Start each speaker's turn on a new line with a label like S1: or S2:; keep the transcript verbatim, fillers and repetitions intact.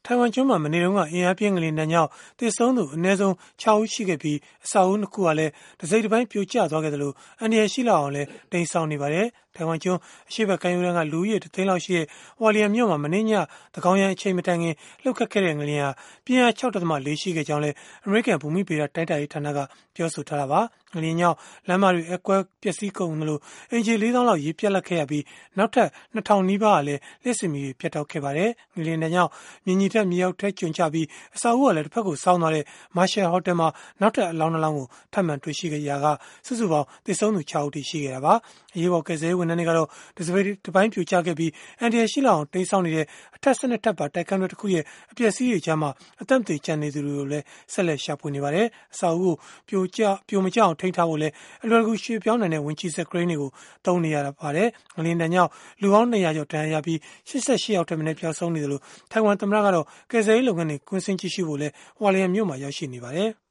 S1: ထိုင်ဝမ်ကျွန်းမှာမနေ့တုန်းကအင်အားပြင်းငလျင်တန်းကြောင့်သေဆုံးသူအနည်းဆုံးခြောက်ဦးရှိခဲ့ပြီးအဆောက်အဦနှစ်ခုကလည်းတစ်စိတ်တစ်ပိုင်းပြိုကျသွားခဲ့သလိုအန္တရာယ်ရှိလောက်အောင်လည်းတိမ်ဆောင်းနေပါတယ်။ထိုင်ဝမ်ကျွန်းအရှေ့ဘက်ကမ်းရိုးတန်းကလူဦးရေတစ်သိန်းလောက်ရှိတဲ့ဝါလီယံမြို့မှာမနေ့ညသန်းခေါင်ယံအချိန်မတိုင်ခင်လှုပ်ခတ်ခဲ့တဲ့ငလျင်ဟာပြင်းအား ၆ ဒသမ ၄ ရှိခဲ့ကြောင်းလည်းအမေရိကန်ဘူမိဗေဒတိုင်းတာရေးဌာနကပြောဆိုထားတာပါ။ငလျင်ကြောင့်လမ်းမတွေအကွဲပျက်စီးကုန်သလိုအင်ဂျီလေးသောင်းလောက်ရေပြတ်လတ်ခဲ့ရပြီးနောက်ထပ်နှစ်ထောင်နီးပါးကလည်းလျှပ်စစ်မီးတွေပြတ်တောက်ခဲ့ပါတယ်။ငလျင်တန်းကြောင့်မြင်ညီထက်မြေအောက်ထဲကျွံကျပြီးအဆောက်အဦကလည်းတစ်ဖက်ကိုစောင်းသွားတဲ့မာရှယ်ဟိုတယ်မှာနောက်ထပ်အလောင်းနှလောင်းကိုထပ်မံတွေ့ရှိခဲ့ရာကစုစုပေါင်းသေဆုံးသူခြောက်ဦးထိရှိခဲ့တာပါ။အရေးပေါ်ကယ်ဆယ်ရေးဝန်ထမ်းတွေကတော့ဒီစပိတ်တစ်ပိုင်းပြိုကျခဲ့ပြီးအန်တရာယ်ရှိလောက်အောင်တိမ်ဆောင်းနေတဲ့အထက်စနစ်ထပ်ပါတိုက်ခန်းတွေတစ်ခုရဲ့အပျက်စီးတွေကြားမှာအသက်သေကျန်နေသူတွေကိုလည်းဆက်လက်ရှာဖွေနေပါတယ်။အဆောက်အဦကိုပြိုကျပြိုမကျအောင်ထိန်းထားဖို့လည်းအလွယ်တကူရွှေ့ပြောင်းနိုင်တဲ့ဝင်ချီစက်ကရိန်းတွေကိုသုံးနေရတာပါတယ်။ငလျင်တန်းကြောင့်လူပေါင်းနှစ်ရာကျော်ဒဏ်ရာရပြီး၈၈ယောက်ထက်မနည်းပျောက်ဆုံးနေတယ်လို့ထိုင်ဝမ်သမ္မတကတော့ကယ်ဆယ်ရေးလုပ်ငန်းတွေကွင်းဆင်းကြည့်ရှုဖို့လည်းဝါလီယံမြို့မှာရောက်ရှိနေပါတယ်။